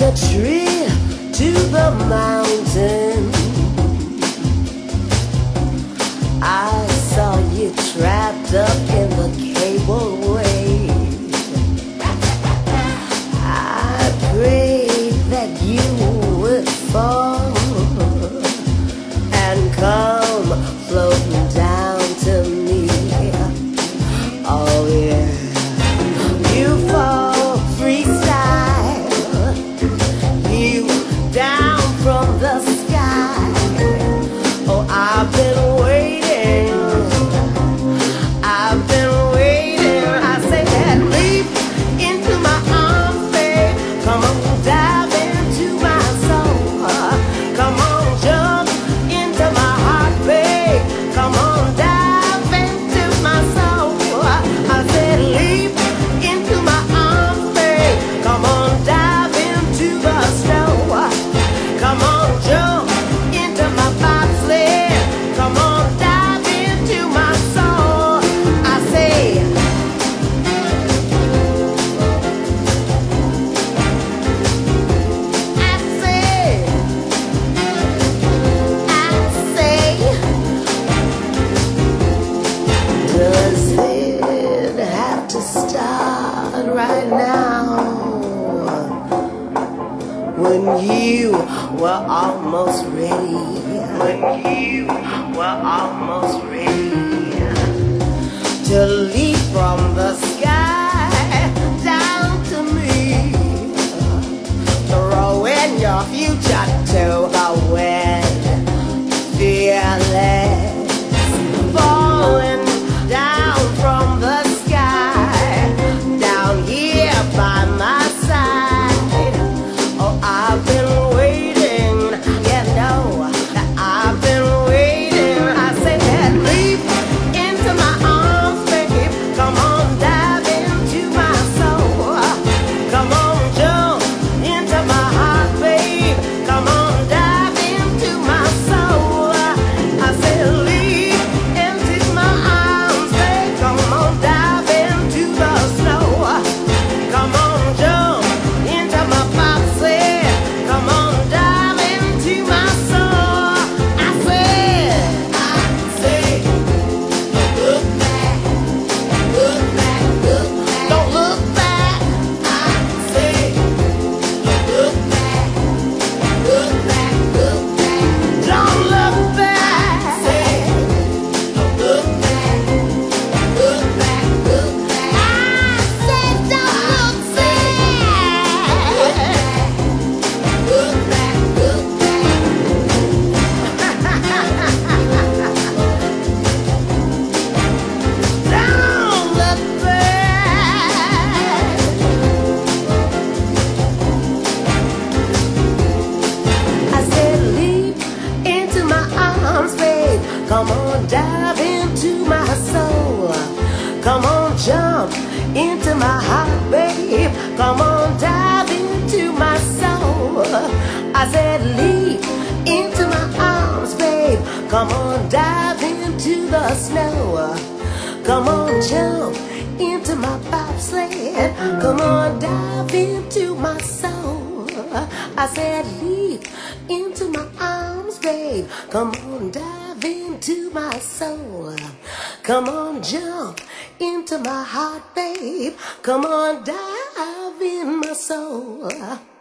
a trip to the mountain. I saw you trapped up in the cableway. I prayed that you would fall and come floating down to me. Oh yeah, you fall freestyle, you down from the sky. Oh, I've been waiting, I've been waiting. I say that leap into my arms, babe. Come on, dive into my soul. Come on, jump into my heart, babe. Come on, dive into my soul. I said leap into my arms, babe. Come on, dive into the snow. Come on, jump into my bobsled. Come on, dive into my soul. I say, does it have to start right now? When you were almost ready, when you were almost ready to leap from the sky down to me, throwing your future to the wind, fearless, falling down from the sky, down here by my side. Oh, I've been waiting, you know, I've been waiting. I said that leap into my arms, babe. Come on, dive into my soul. Come on, jump into my heart, babe. Come on, dive into my soul. I said leap into my arms, babe. Come on, dive into the snow. Come on, jump into my bobsled. Come on, dive into my soul. I said, don't look back, look back, look back. Don't look back. I said, don't look back, look back, look back. Don't look back. I said, don't look back, look back, look back. I said, don't look back. Look back, look back. Don't look back. I said leap into my arms, babe. Come on, dive into my soul. Come on, jump into my heart, babe. Come on, dive into my soul. I said leap into my arms, babe. Come on, dive into the snow. Come on, jump into my bobsled. Come on, dive into my soul. I said leap into my arms, babe. Come on, dive into my soul. Come on, jump into my heart, babe. Come on, dive in my soul.